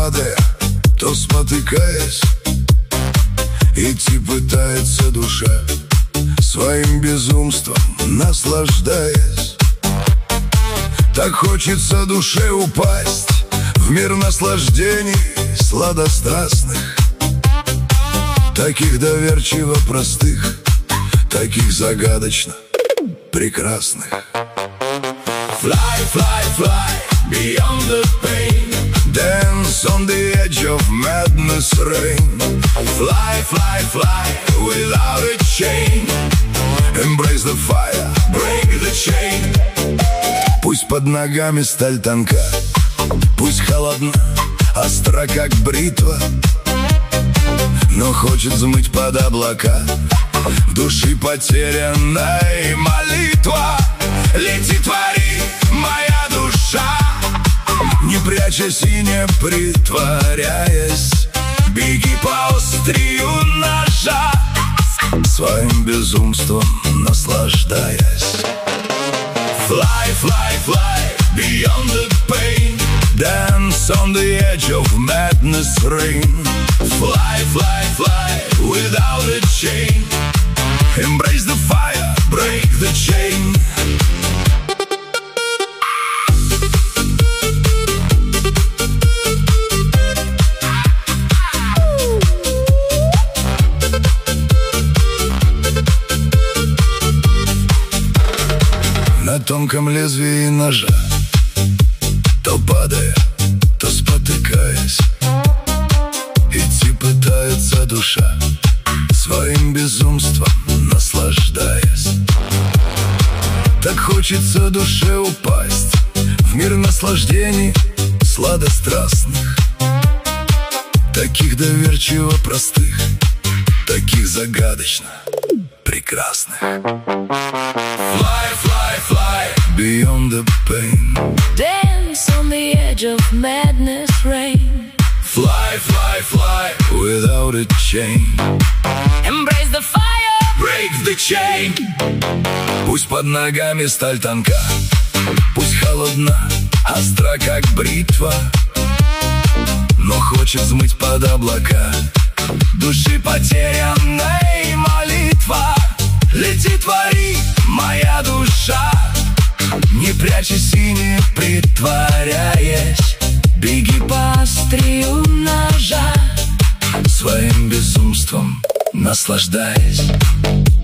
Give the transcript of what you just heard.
падая, то спотыкаясь, идти пытается душа, своим безумством наслаждаясь. Так хочется душе упасть в мир наслаждений сладострастных, таких доверчиво простых, таких загадочно прекрасных. Fly, fly, fly, beyond the pain. Dance on the edge of madness rain. Fly, fly, fly, without a chain. Embrace the fire, break the chain. Пусть под ногами сталь тонка, пусть холодна, остра как бритва, но хочет взмыть под облака. В души потерянной молитва. Лети, твори, моя душа, не прячась и не притворяясь, беги по острию ножа, своим безумством наслаждаясь. Fly, fly, fly, beyond the pain. Dance on the edge of madness rain. Fly, fly, fly, without a chain. Embrace the fire, break the chain. На тонком лезвии ножа, то падая, то спотыкаясь, идти пытается душа, своим безумством наслаждаясь. Так хочется душе упасть в мир наслаждений сладострастных, таких доверчиво простых, таких загадочно прекрасных. Fly, fly, fly, beyond the pain. Dance on the edge of madness rain. Fly, fly, fly, without a chain. Embrace the fire, Break the chain. Пусть под ногами сталь тонка, пусть холодна, остра как бритва, но хочет взмыть под облака. Души потерянной молитва. Лети, твори, моя душа, не прячась и не притворяясь, беги по острию ножа, своим безумством наслаждаясь.